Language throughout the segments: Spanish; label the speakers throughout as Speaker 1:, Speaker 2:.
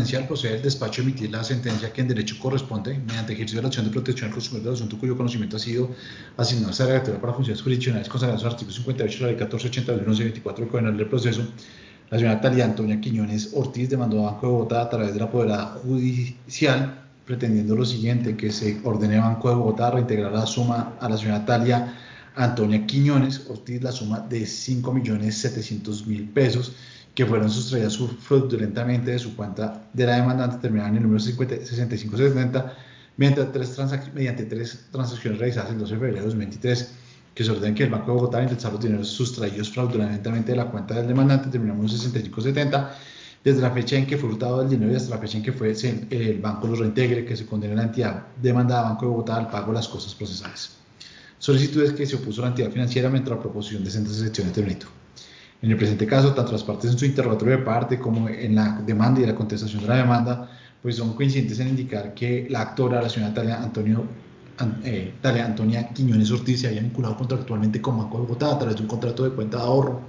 Speaker 1: Jurisprudencial procede el despacho a emitir la sentencia que en derecho corresponde mediante ejercicio de la acción de protección al consumidor del asunto cuyo conocimiento ha sido asignado a esta delegatura para funciones jurisdiccionales consagradas en el artículo 58 de la ley 1481-1124 del Código Penal del Proceso. La señora Talia Antonia Quiñones Ortiz demandó a Banco de Bogotá a través de la apoderada judicial pretendiendo lo siguiente: que se ordene a Banco de Bogotá a reintegrar la suma a la señora Talia Antonia Quiñones Ortiz, la suma de 5.700.000 pesos que fueron sustraídas fraudulentamente de su cuenta de la demandante terminada en el número 6570 mediante tres transacciones realizadas el 12 de febrero de 2023, que se ordena que el Banco de Bogotá indexar los dineros sustraídos fraudulentamente de la cuenta del demandante terminada en el número 6570 desde la fecha en que fue hurtado el dinero y hasta la fecha en que el banco lo reintegre, que se condene a la entidad demandada Banco de Bogotá al pago de las costas procesales. Solicitudes que se opuso la entidad financiera mientras la proposición de sendas excepciones de delito. En el presente caso, tanto las partes en su interrogatorio de parte como en la demanda y la contestación de la demanda, pues son coincidentes en indicar que la actora, la señora Talia Antonia Quiñones Ortiz, se había vinculado contractualmente con Banco de Bogotá a través de un contrato de cuenta de ahorro.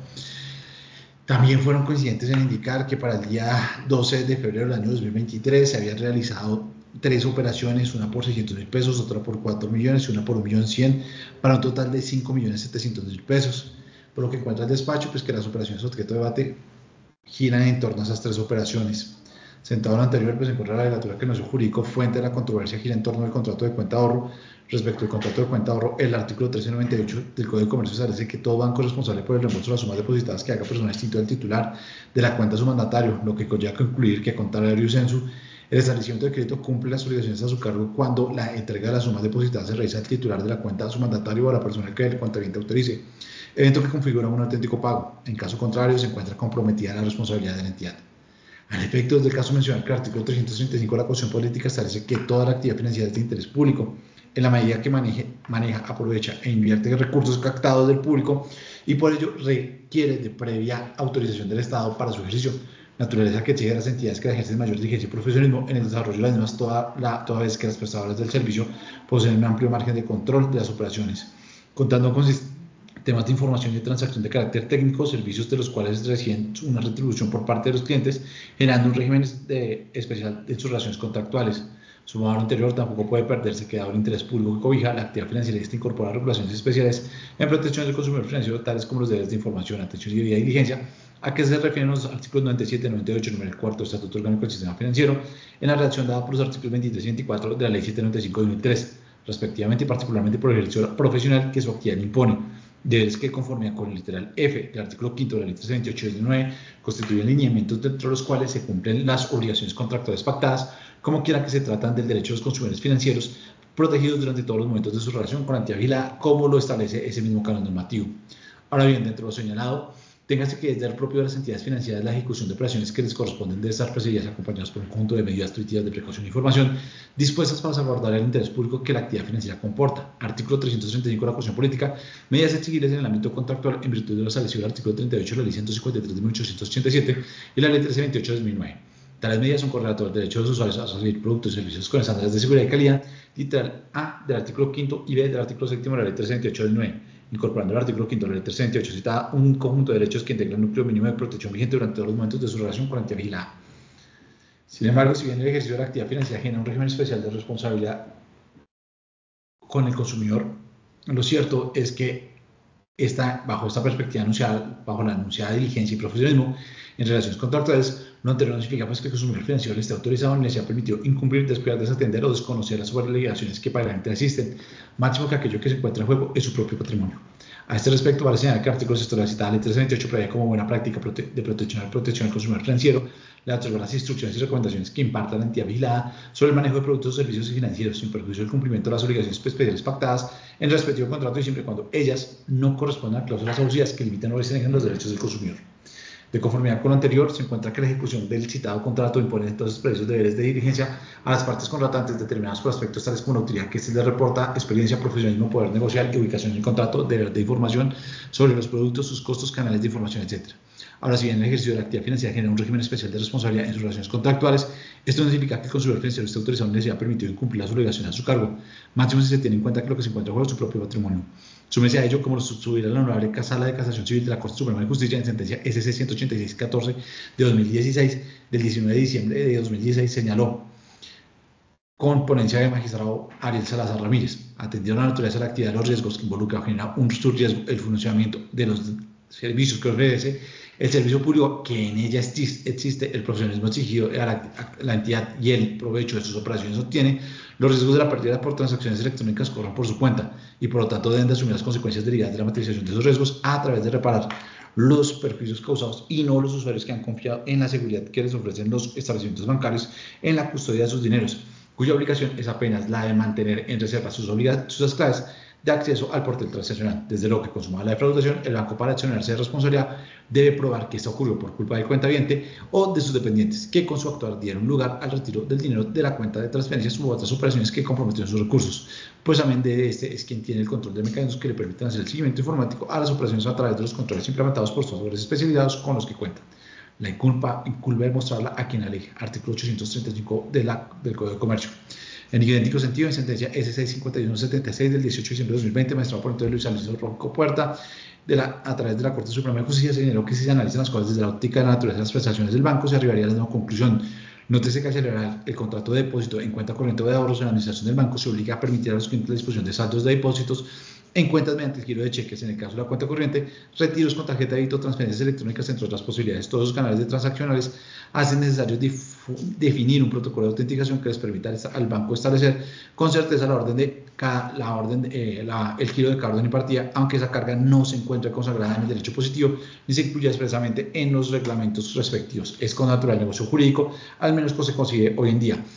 Speaker 1: También fueron coincidentes en indicar que para el día 12 de febrero del año 2023 se habían realizado 3 operaciones, una por 600.000 pesos, otra por 4 millones y una por 1.100.000, para un total de 5.700.000 pesos. Por lo que encuentra el despacho, pues que las operaciones objeto de debate giran en torno a esas 3 operaciones. Sentado en lo anterior, pues encuentra la legislatura que el nocio jurídico fuente de la controversia gira en torno al contrato de cuenta de ahorro. Respecto al contrato de cuenta de ahorro, el artículo 1398 del Código de Comercio establece que todo banco es responsable por el reembolso de las sumas depositadas que haga persona distinta del titular de la cuenta a su mandatario, lo que conlleva concluir que, a contrario sensu, el establecimiento de crédito cumple las obligaciones a su cargo cuando la entrega de las sumas depositadas se realiza al titular de la cuenta a su mandatario o a la persona que el cuentaviente autorice, evento que configura un auténtico pago. En caso contrario, se encuentra comprometida la responsabilidad de la entidad. Al efecto, desde el caso mencionado, que el artículo 335 de la Constitución Política establece que toda la actividad financiera es de interés público, en la medida que maneja, aprovecha e invierte recursos captados del público y por ello requiere de previa autorización del Estado para su ejercicio, naturaleza que exige a las entidades que ejercen mayor diligencia y profesionalismo en el desarrollo de las mismas, toda vez que las prestadoras del servicio poseen un amplio margen de control de las operaciones, contando con temas de información y de transacción de carácter técnico, servicios de los cuales reciben una retribución por parte de los clientes, generando un régimen especial en sus relaciones contractuales. Sumado a lo anterior, tampoco puede perderse que, dado el interés público que cobija, la actividad financiera esta incorpora regulaciones especiales en protección del consumidor financiero, tales como los deberes de información, atención y diligencia, a que se refieren los artículos 97, 98, número 4 del Estatuto Orgánico del Sistema Financiero, en la redacción dada por los artículos 23 y 24 de la Ley 795 de 2003, respectivamente, y particularmente por el ejercicio profesional que su actividad impone. Deberes que, conforme con el literal F del artículo 5 de la Ley 328 de 2009, constituyen lineamientos dentro de los cuales se cumplen las obligaciones contractuales pactadas, como quiera que se tratan del derecho de los consumidores financieros protegidos durante todos los momentos de su relación con la entidad vigilada, como lo establece ese mismo canon normativo. Ahora bien, dentro de lo señalado, téngase que desde el propio de las entidades financieras la ejecución de operaciones que les corresponden debe estar precedidas acompañadas por un conjunto de medidas restrictivas de precaución e información dispuestas para salvaguardar el interés público que la actividad financiera comporta. Artículo 335 de la Constitución Política, medidas exigibles en el ámbito contractual en virtud de lo establecido el artículo 38 de la Ley 153 de 1887 y la Ley 1328 de 2009. Tales medidas son correlatorias del derecho de los usuarios a recibir productos y servicios con estándares de seguridad y calidad, literal A del artículo 5 y B del artículo 7 de la Ley 328 del 9, incorporando el artículo 5 de la Ley 328 citada un conjunto de derechos que integran el núcleo mínimo de protección vigente durante todos los momentos de su relación con la entidad vigilada. Sin embargo, si bien el ejercicio de la actividad financiera genera un régimen especial de responsabilidad con el consumidor, lo cierto es que bajo esta perspectiva anunciada, bajo la anunciada diligencia y profesionalismo en relaciones contractuales, lo anterior no significa pues que el consumidor financiero le esté autorizado ni le sea permitido incumplir, descuidar, desatender o desconocer las obligaciones que para la gente existen, máximo que aquello que se encuentra en juego es su propio patrimonio. A este respecto, vale señalar que el artículo 6 de la citada Ley 328 prevé como buena práctica de protección al consumidor financiero la otorgar las instrucciones y recomendaciones que imparta la entidad vigilada sobre el manejo de productos, servicios y financieros sin perjuicio del cumplimiento de las obligaciones especiales pactadas en el respectivo contrato y siempre y cuando ellas no correspondan a cláusulas abusivas que limitan o restringen los derechos del consumidor. De conformidad con lo anterior, se encuentra que la ejecución del citado contrato impone entonces precisos deberes de diligencia a las partes contratantes determinados por aspectos tales como la utilidad que se les reporta, experiencia, profesionalismo, poder negociar y ubicación en el contrato, deber de información sobre los productos, sus costos, canales de información, etc. Ahora, si bien el ejercicio de la actividad financiera genera un régimen especial de responsabilidad en sus relaciones contractuales, esto no significa que el consumidor financiero esté autorizado ni sea permitido incumplir las obligaciones a su cargo, máximo si se tiene en cuenta que lo que se encuentra bajo su propio patrimonio. Súmese a ello como lo subirá la honorable Sala de Casación Civil de la Corte Suprema de Justicia en sentencia SC 186-14 de 2016, del 19 de diciembre de 2016, señaló con ponencia de magistrado Ariel Salazar Ramírez, atendiendo la naturaleza de la actividad de los riesgos que involucra o genera un riesgo el funcionamiento de los servicios que ofrece el servicio público, que en ella existe el profesionalismo exigido a la entidad y el provecho de sus operaciones obtiene, los riesgos de la pérdida por transacciones electrónicas corren por su cuenta y por lo tanto deben de asumir las consecuencias derivadas de la materialización de esos riesgos a través de reparar los perjuicios causados y no los usuarios que han confiado en la seguridad que les ofrecen los establecimientos bancarios en la custodia de sus dineros, cuya obligación es apenas la de mantener en reserva sus claves de acceso al portal transaccional. Desde luego que consumada la defraudación, el banco, para accionarse de responsabilidad, debe probar que esto ocurrió por culpa del cuentaviente o de sus dependientes, que con su actuar dieron lugar al retiro del dinero de la cuenta de transferencias u otras operaciones que comprometieron sus recursos, pues también de este es quien tiene el control de mecanismos que le permiten hacer el seguimiento informático a las operaciones a través de los controles implementados por softwares especializados con los que cuentan. La inculpa de mostrarla a quien alegue. Artículo 835 del Código de Comercio. En idéntico sentido, en sentencia S65176 del 18 de diciembre de 2020, magistrado por entonces Luis Alonso Ronco Puerta, a través de la Corte Suprema de Justicia, señaló que si se analizan las cosas desde la óptica de la naturaleza de las prestaciones del banco, se arribaría a la misma conclusión. Nótese que al celebrar el contrato de depósito en cuenta corriente o de ahorros en la administración del banco, se obliga a permitir a los clientes la disposición de saldos de depósitos en cuentas mediante el giro de cheques. En el caso de la cuenta corriente, retiros con tarjeta de débito, transferencias electrónicas, entre otras posibilidades. Todos los canales de transaccionales hacen necesario definir un protocolo de autenticación que les permita al banco establecer con certeza el giro de cada orden y partida, aunque esa carga no se encuentre consagrada en el derecho positivo ni se incluya expresamente en los reglamentos respectivos. Es con natural negocio jurídico, al menos que se consigue hoy en día.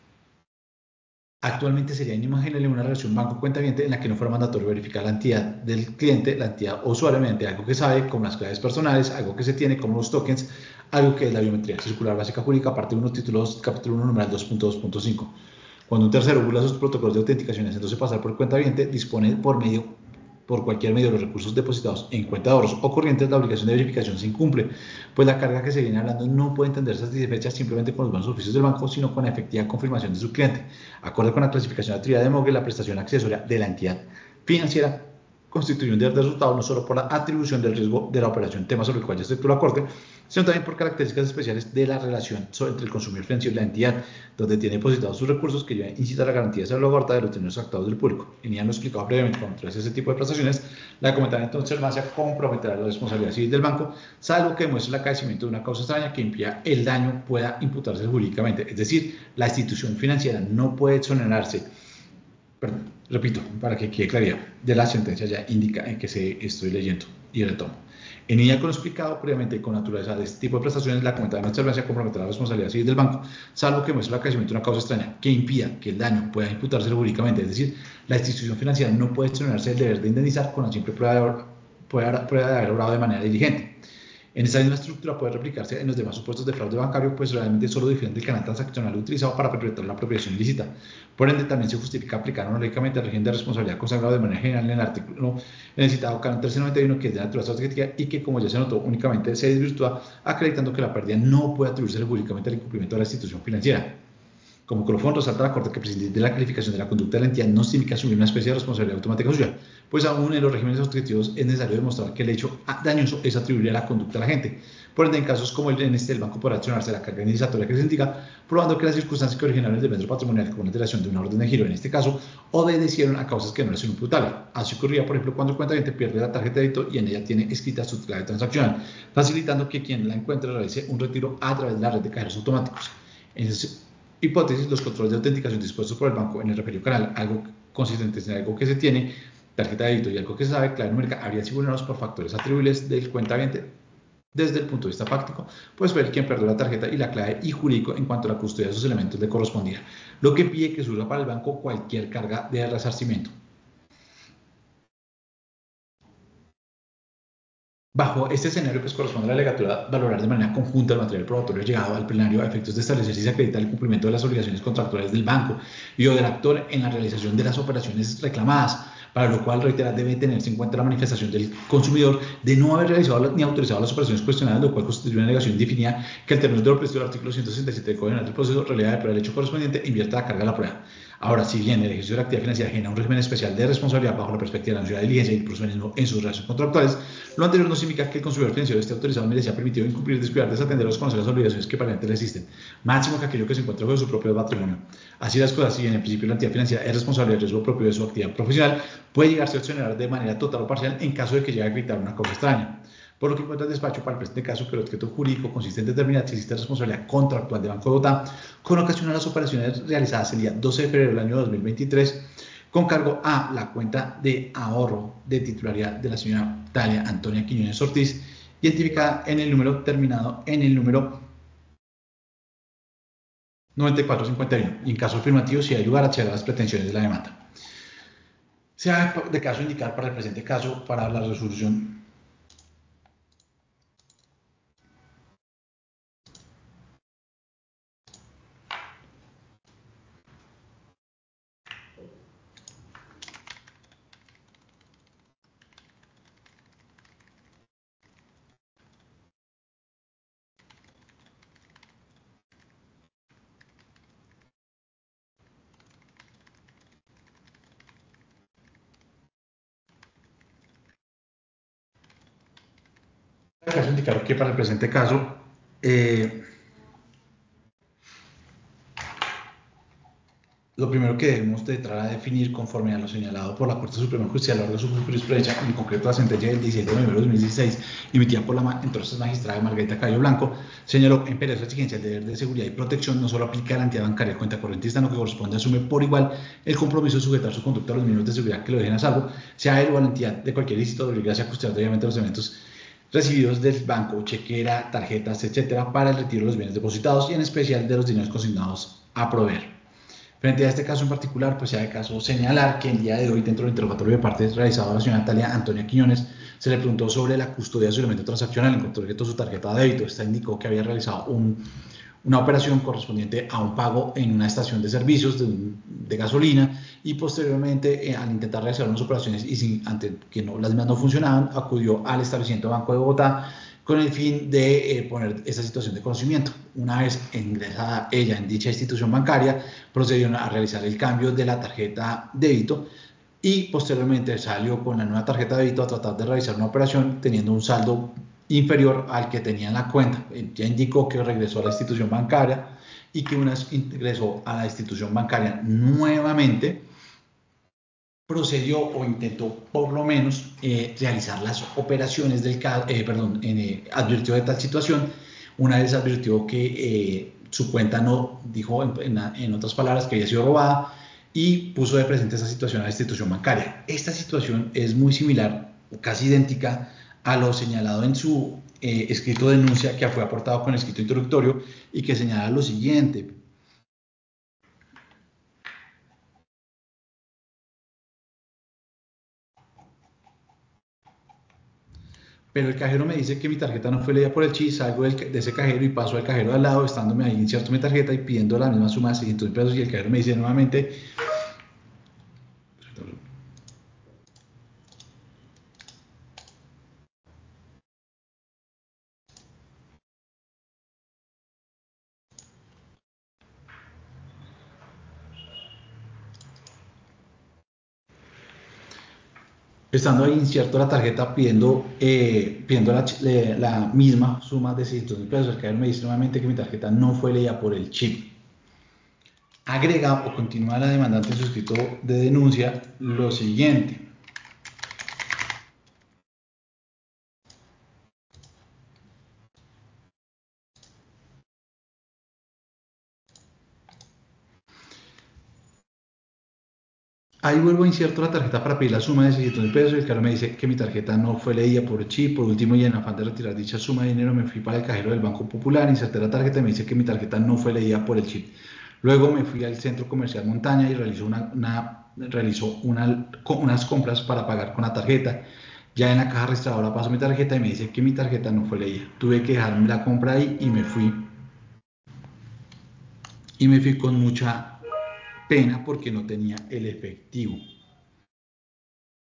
Speaker 1: Actualmente sería inimaginable una relación banco-cuentaviente en la que no fuera mandatorio verificar la entidad del cliente, la entidad usuario, mediante algo que sabe, como las claves personales, algo que se tiene, como los tokens, algo que es la biometría circular básica jurídica, parte 1, título 2, capítulo 1, numeral 2.2.5. Cuando un tercero burla sus protocolos de autenticación haciéndose pasar por cuentaviente, dispone por cualquier medio de los recursos depositados en cuenta de ahorros o corrientes, la obligación de verificación se incumple, pues la carga que se viene hablando no puede entenderse satisfecha simplemente con los buenos oficios del banco, sino con la efectiva confirmación de su cliente. Acorde con la clasificación de actividad de MOGE, la prestación accesoria de la entidad financiera constituye un deber de resultado no solo por la atribución del riesgo de la operación, tema sobre el cual ya se efectuó la Corte, sino también por características especiales de la relación entre el consumidor financiero y la entidad, donde tiene depositados sus recursos, que deben incitar a la garantía de salvaguarda de los dineros actados del público. Y ya lo explicado previamente, cuando traes ese tipo de prestaciones, la comentaria observancia comprometerá la responsabilidad civil del banco, salvo que demuestre el acaecimiento de una causa extraña que impida el daño pueda imputarse jurídicamente. Es decir, la institución financiera no puede exonerarse. Perdón, repito, para que quede claridad, de la sentencia ya indica en que estoy leyendo y retomo. En ella, con lo explicado previamente con naturaleza de este tipo de prestaciones, la comentada de observancia comprometerá la responsabilidad civil del banco, salvo que muestre el acaecimiento de una causa extraña que impida que el daño pueda imputarse jurídicamente. Es decir, la institución financiera no puede exonerarse del deber de indemnizar con la simple prueba de haber obrado de manera diligente. En esta misma estructura puede replicarse en los demás supuestos de fraude bancario, pues realmente solo difieren del canal transaccional utilizado para perpetrar la apropiación ilícita. Por ende, también se justifica aplicar analógicamente el régimen de responsabilidad consagrado de manera general en el artículo en el citado canon 1391, que es de naturaleza objetiva y que, como ya se notó, únicamente se desvirtúa acreditando que la pérdida no puede atribuirse jurídicamente al incumplimiento de la institución financiera. Como colofón, resalta la Corte que prescindir de la calificación de la conducta de la entidad no significa asumir una especie de responsabilidad automática suya, pues aún en los regímenes objetivos es necesario demostrar que el hecho dañoso es atribuible a la conducta de la gente. Por ende, en casos como el banco podrá accionarse la carga indemnizatoria que se indica, probando que las circunstancias que originaron el desmedro patrimonial como una alteración de una orden de giro, en este caso, obedecieron a causas que no le son imputables. Así ocurría, por ejemplo, cuando el cuentaviente pierde la tarjeta de débito y en ella tiene escrita su clave transaccional, facilitando que quien la encuentre realice un retiro a través de la red de cajeros automáticos. En ese hipótesis, los controles de autenticación dispuestos por el banco en el referido canal, algo consistente en algo que se tiene, tarjeta de débito y algo que se sabe, clave numérica, habrían sido vulnerados por factores atribuibles del cuentaviente desde el punto de vista práctico, pues fue el quien perdió la tarjeta y la clave y jurídico en cuanto a la custodia de esos elementos le correspondía, lo que impide que surja para el banco cualquier carga de resarcimiento. Bajo este escenario, pues corresponde a la legatura valorar de manera conjunta el material probatorio llegado al plenario a efectos de establecer si se acredita el cumplimiento de las obligaciones contractuales del banco y o del actor en la realización de las operaciones reclamadas, para lo cual, reitera, debe tenerse en cuenta la manifestación del consumidor de no haber realizado ni autorizado las operaciones cuestionadas, lo cual constituye una negación indefinida que al término de lo previsto del artículo 167 del Código Penal del Proceso releva de prueba el hecho correspondiente e invierta la carga de la prueba. Ahora, si bien el ejercicio de la actividad financiera genera un régimen especial de responsabilidad bajo la perspectiva de la necesidad de diligencia y el procedimiento en sus relaciones contractuales, lo anterior no significa que el consumidor financiero esté autorizado ni le sea permitido incumplir, descuidar, desatender o desconocer las obligaciones que aparentemente le existen, máximo que aquello que se encuentra bajo su propio patrimonio. Así las cosas, si bien en principio la entidad financiera es responsable del riesgo propio de su actividad profesional, puede llegarse a accionar de manera total o parcial en caso de que llegue a gritar una cosa extraña. Por lo que encuentra el despacho para el presente caso que el objeto jurídico consiste en determinar si existe responsabilidad contractual de Banco de Bogotá con ocasión de las operaciones realizadas el día 12 de febrero del año 2023 con cargo a la cuenta de ahorro de titularidad de la señora Talia Antonia Quiñones Ortiz, identificada en el número terminado en el número 9451, y en caso afirmativo si hay lugar a acceder a las pretensiones de la demanda. Se ha de caso indicar para el presente caso, para la resolución indicar que para el presente caso lo primero que debemos de entrar a definir, conforme a lo señalado por la Corte Suprema de Justicia a lo largo de su jurisprudencia, en concreto la sentencia del 17 de noviembre de 2016, emitida por la entonces magistrada Margarita Cabello Blanco, señaló en imperiosa exigencia el deber de seguridad y protección no solo aplica a la entidad bancaria de cuenta correntista, sino que corresponde asume por igual el compromiso de sujetar su conducta a los mínimos de seguridad que lo dejen a salvo, sea él o a la entidad de cualquier instituto obligarse a custodiar debidamente los elementos recibidos del banco, chequera, tarjetas, etcétera, para el retiro de los bienes depositados y en especial de los dineros consignados a proveer. Frente a este caso en particular, pues se ha de caso señalar que el día de hoy, dentro del interrogatorio de partes realizado a la señora Natalia Antonia Quiñones, se le preguntó sobre la custodia de su elemento transaccional, en concreto su tarjeta de débito. Esta indicó que había realizado una operación correspondiente a un pago en una estación de servicios de gasolina y posteriormente, al intentar realizar unas operaciones y ante que las mismas no funcionaban, acudió al establecimiento Banco de Bogotá con el fin de poner esa situación de conocimiento. Una vez ingresada ella en dicha institución bancaria, procedió a realizar el cambio de la tarjeta débito y posteriormente salió con la nueva tarjeta de débito a tratar de realizar una operación teniendo un saldo inferior al que tenía en la cuenta. Ya indicó que regresó a la institución bancaria y que una vez ingresó a la institución bancaria nuevamente, procedió o intentó por lo menos realizar las operaciones del advirtió de tal situación. Una vez advirtió que su cuenta no, dijo en otras palabras, que había sido robada y puso de presente esa situación a la institución bancaria. Esta situación es muy similar o casi idéntica a lo señalado en su escrito de denuncia que fue aportado con el escrito introductorio y que señala lo siguiente. Pero el cajero me dice que mi tarjeta no fue leída por el chip, salgo de ese cajero y paso al cajero de al lado, estándome ahí inserto mi tarjeta y pidiendo la misma suma de 600 pesos y el cajero me dice nuevamente, estando ahí incierto la tarjeta pidiendo la misma suma de 600 pesos, el cajero me dice nuevamente que mi tarjeta no fue leída por el chip. Agrega o continúa la demandante en su escrito de denuncia lo siguiente. Ahí vuelvo a inserto la tarjeta para pedir la suma de 600 pesos. El cajero me dice que mi tarjeta no fue leída por el chip. Por último, y en afán de retirar dicha suma de dinero, me fui para el cajero del Banco Popular, inserté la tarjeta y me dice que mi tarjeta no fue leída por el chip. Luego me fui al centro comercial Montaña y realizó unas compras para pagar con la tarjeta. Ya en la caja registradora paso mi tarjeta y me dice que mi tarjeta no fue leída. Tuve que dejarme la compra ahí y me fui. Y me fui con mucha pena porque no tenía el efectivo.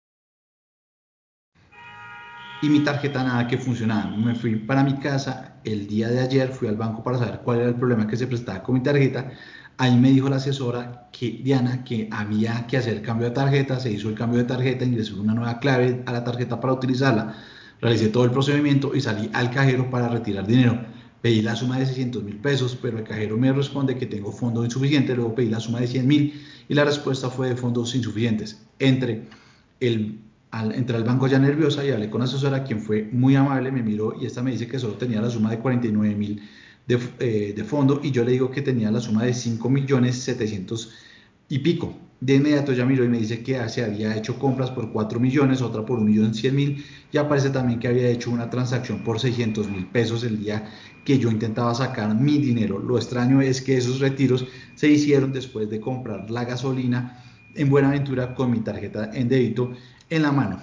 Speaker 1: y mi tarjeta nada que funcionaba. Me fui para mi casa el día de ayer, fui al banco para saber cuál era el problema que se presentaba con mi tarjeta. Ahí me dijo la asesora que Diana, que había que hacer el cambio de tarjeta, se hizo el cambio de tarjeta, ingresó una nueva clave a la tarjeta para utilizarla, realicé todo el procedimiento y salí al cajero para retirar dinero. Pedí la suma de 600.000 pesos, pero el cajero me responde que tengo fondo insuficiente, luego pedí la suma de 100.000 y la respuesta fue de fondos insuficientes. Entré al banco ya nerviosa y hablé con la asesora, quien fue muy amable, me miró y esta me dice que solo tenía la suma de 49.000 de fondo y yo le digo que tenía la suma de 5.700.000 y pico. De inmediato ya miró y me dice que se había hecho compras por 4 millones, otra por 1.100.000 y aparece también que había hecho una transacción por 600.000 pesos el día que yo intentaba sacar mi dinero. Lo extraño es que esos retiros se hicieron después de comprar la gasolina en Buenaventura con mi tarjeta en débito en la mano.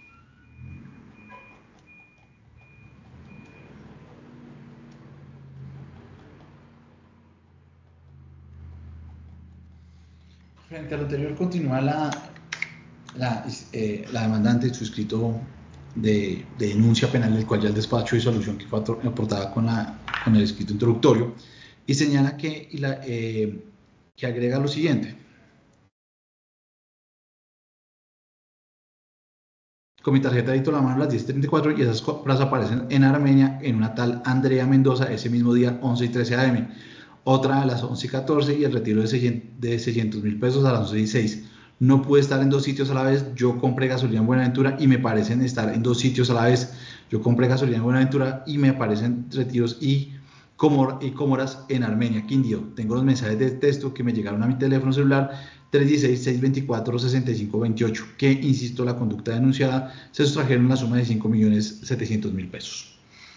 Speaker 1: Frente a lo anterior continúa la demandante en su escrito de denuncia penal, del cual ya el despacho de solución que fue aportada con el escrito introductorio, y señala que agrega lo siguiente. Con mi tarjeta de débito a la mano a las 10:34 y esas compras aparecen en Armenia en una tal Andrea Mendoza ese mismo día 11:13 am. Otra a las 11:14 y el retiro de 600.000 pesos a las 11:16. No pude estar en dos sitios a la vez. Yo compré gasolina en Buenaventura y me parecen estar en dos sitios a la vez. Yo compré gasolina en Buenaventura y me aparecen retiros y comoras en Armenia, Quindío. Tengo los mensajes de texto que me llegaron a mi teléfono celular 316-624-6528, que, insisto, la conducta denunciada se sustrajeron la suma de 5.700.000 pesos.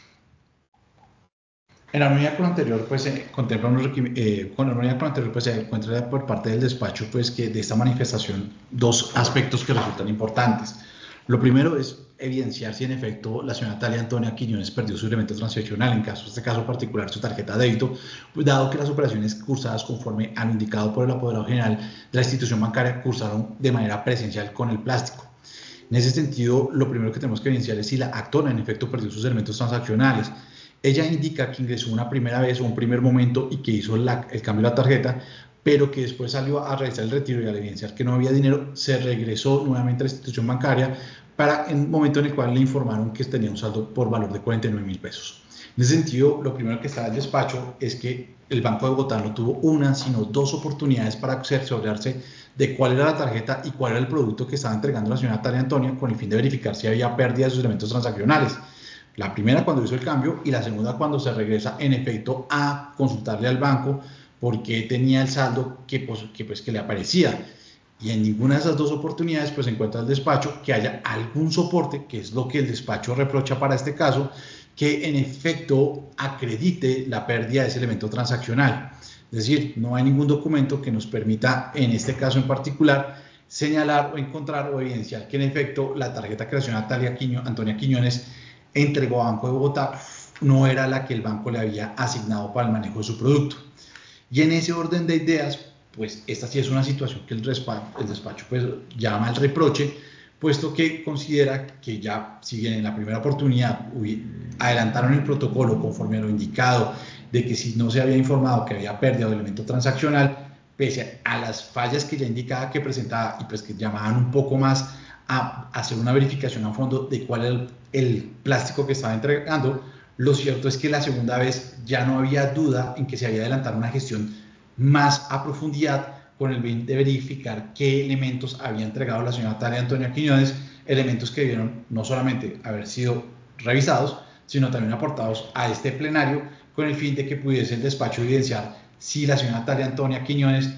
Speaker 1: En armonía con lo anterior, pues se contempla con armonía con lo anterior, pues se encuentra por parte del despacho, pues que de esta manifestación dos aspectos que resultan importantes. Lo primero es evidenciar si en efecto la señora Talia Antonia Quiñones perdió su elemento transaccional, en este caso particular su tarjeta de débito, pues dado que las operaciones cursadas conforme a lo indicado por el apoderado general de la institución bancaria cursaron de manera presencial con el plástico. En ese sentido, lo primero que tenemos que evidenciar es si la actora en efecto perdió sus elementos transaccionales. Ella indica que ingresó una primera vez o un primer momento y que hizo el cambio de la tarjeta, pero que después salió a realizar el retiro y al evidenciar que no había dinero, se regresó nuevamente a la institución bancaria para el momento en el cual le informaron que tenía un saldo por valor de 49.000 pesos. En ese sentido, lo primero que está en el despacho es que el Banco de Bogotá no tuvo una, sino dos oportunidades para cerciorarse de cuál era la tarjeta y cuál era el producto que estaba entregando la señora Talia Antonia con el fin de verificar si había pérdida de sus elementos transaccionales. La primera cuando hizo el cambio y la segunda cuando se regresa en efecto a consultarle al banco porque tenía el saldo que le aparecía. Y en ninguna de esas dos oportunidades pues encuentra el despacho que haya algún soporte, que es lo que el despacho reprocha para este caso, que en efecto acredite la pérdida de ese elemento transaccional. Es decir, no hay ningún documento que nos permita, en este caso en particular, señalar o encontrar o evidenciar que en efecto la tarjeta que la señora Antonia Quiñones entregó a Banco de Bogotá no era la que el banco le había asignado para el manejo de su producto. Y en ese orden de ideas, pues esta sí es una situación que el despacho pues llama al reproche, puesto que considera que ya, si bien en la primera oportunidad adelantaron el protocolo conforme a lo indicado, de que si no se había informado que había pérdida de elemento transaccional, pese a las fallas que ya indicaba que presentaba y pues que llamaban un poco más a hacer una verificación a fondo de cuál era el plástico que estaba entregando, lo cierto es que la segunda vez ya no había duda en que se había adelantado una gestión más a profundidad con el fin de verificar qué elementos había entregado la señora Talia Antonia Quiñones, elementos que debieron no solamente haber sido revisados, sino también aportados a este plenario con el fin de que pudiese el despacho evidenciar si la señora Talia Antonia Quiñones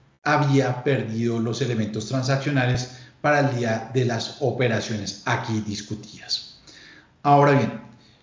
Speaker 1: había perdido los elementos transaccionales para el día de las operaciones aquí discutidas. Ahora bien,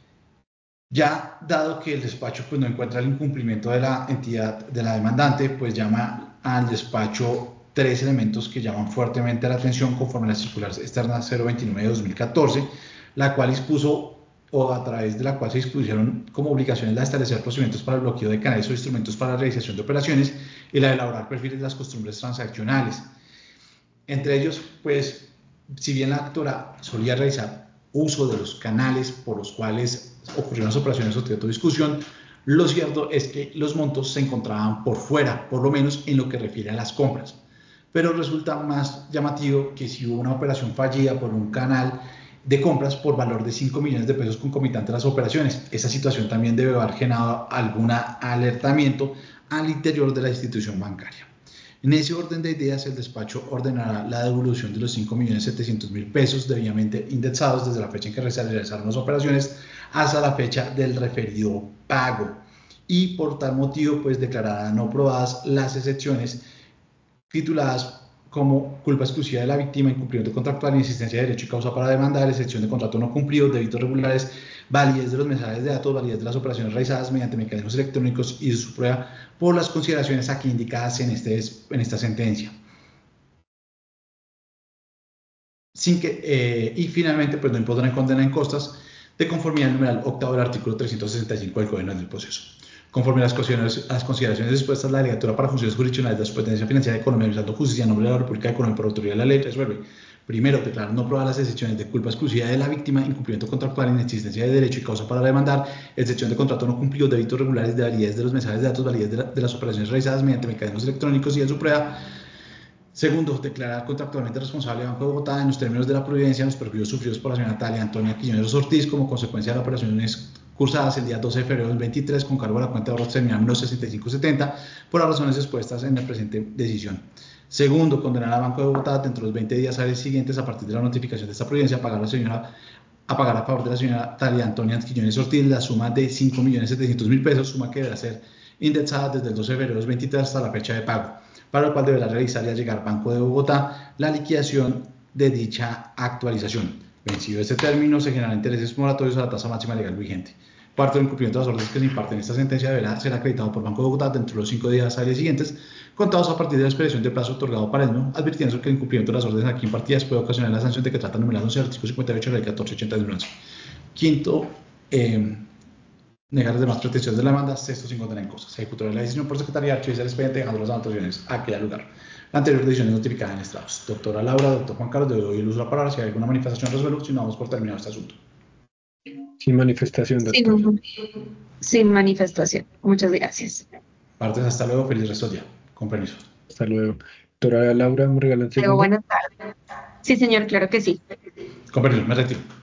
Speaker 1: ya dado que el despacho pues, no encuentra el incumplimiento de la entidad de la demandante, pues llama al despacho tres elementos que llaman fuertemente la atención conforme a la circular externa 029 de 2014, la cual dispuso o a través de la cual se dispusieron como obligaciones la de establecer procedimientos para el bloqueo de canales o instrumentos para la realización de operaciones y la de elaborar perfiles de las costumbres transaccionales. Entre ellos, pues, si bien la actora solía realizar uso de los canales por los cuales ocurrieron las operaciones objeto de discusión, lo cierto es que los montos se encontraban por fuera, por lo menos en lo que refiere a las compras. Pero resulta más llamativo que si hubo una operación fallida por un canal de compras por valor de 5 millones de pesos concomitante a las operaciones. Esa situación también debe haber generado algún alertamiento al interior de la institución bancaria. En ese orden de ideas, el despacho ordenará la devolución de los 5.700.000 pesos debidamente indexados desde la fecha en que se realizaron las operaciones hasta la fecha del referido pago. Y por tal motivo, pues declarará no probadas las excepciones tituladas como culpa exclusiva de la víctima, incumplimiento contractual, inexistencia de derecho y causa para demandar, excepción de contrato no cumplido, débitos regulares, validez de los mensajes de datos, validez de las operaciones realizadas mediante mecanismos electrónicos y de su prueba por las consideraciones aquí indicadas en esta sentencia. Y finalmente, pues no impondrán condena en costas de conformidad al numeral octavo del artículo 365 del Código del Proceso. Conforme a las consideraciones expuestas, la delegatura para funciones jurisdiccionales de la Superintendencia Financiera de Colombia, administrando justicia en nombre de la República de Colombia por autoridad de la ley, resuelve: primero, declarar no probar las excepciones de culpa exclusiva de la víctima, incumplimiento contractual, inexistencia de derecho y causa para demandar, excepción de contrato no cumplido, débitos regulares, de validez de los mensajes de datos, validez de las operaciones realizadas mediante mecanismos electrónicos y en su prueba. Segundo, declarar contractualmente responsable al Banco de Bogotá en los términos de la providencia en los perjuicios sufridos por la señora Natalia Antonia Quiñones Ortiz como consecuencia de las operaciones cursadas el día 12 de febrero del 23 con cargo a la cuenta de ahorros terminal 6570 por las razones expuestas en la presente decisión. Segundo, condenar al Banco de Bogotá dentro de los 20 días hábiles siguientes a partir de la notificación de esta providencia a pagar a favor de la señora Natalia Antonia Quiñones Ortiz la suma de 5.700.000 pesos, suma que deberá ser indexada desde el 12 de febrero del 23 hasta la fecha de pago, para lo cual deberá realizar y llegar Banco de Bogotá la liquidación de dicha actualización. Vencido este término, se generarán intereses moratorios a la tasa máxima legal vigente. Parte del incumplimiento de las órdenes que se imparten en esta sentencia deberá ser acreditado por Banco de Bogotá dentro de los 5 días hábiles siguientes, contados a partir de la expedición de plazo otorgado para el mismo, advirtiendo que el incumplimiento de las órdenes aquí impartidas puede ocasionar la sanción de que trata numerado en el artículo 58 de la ley 1480 de 2011. Quinto, negar las demás pretensiones de la demanda. Sexto, sin condenar en cosas. Se ejecutará la decisión por secretaría, archivar el expediente, dejando las anotaciones a aquel lugar. La anterior decisión es notificada en estrados. Doctora Laura, doctor Juan Carlos, le doy el uso de la palabra. Si hay alguna manifestación, resuelvo. Si no, vamos por terminado este asunto.
Speaker 2: Sin manifestación, doctor.
Speaker 3: Sin manifestación. Muchas gracias.
Speaker 1: Partes, hasta luego. Feliz resto del día. Con permiso.
Speaker 2: Hasta luego. Doctora Laura, ¿me regala un
Speaker 3: Luego,
Speaker 2: segundo?
Speaker 3: buenas tardes. Sí, señor, claro que sí.
Speaker 1: Con permiso, me retiro.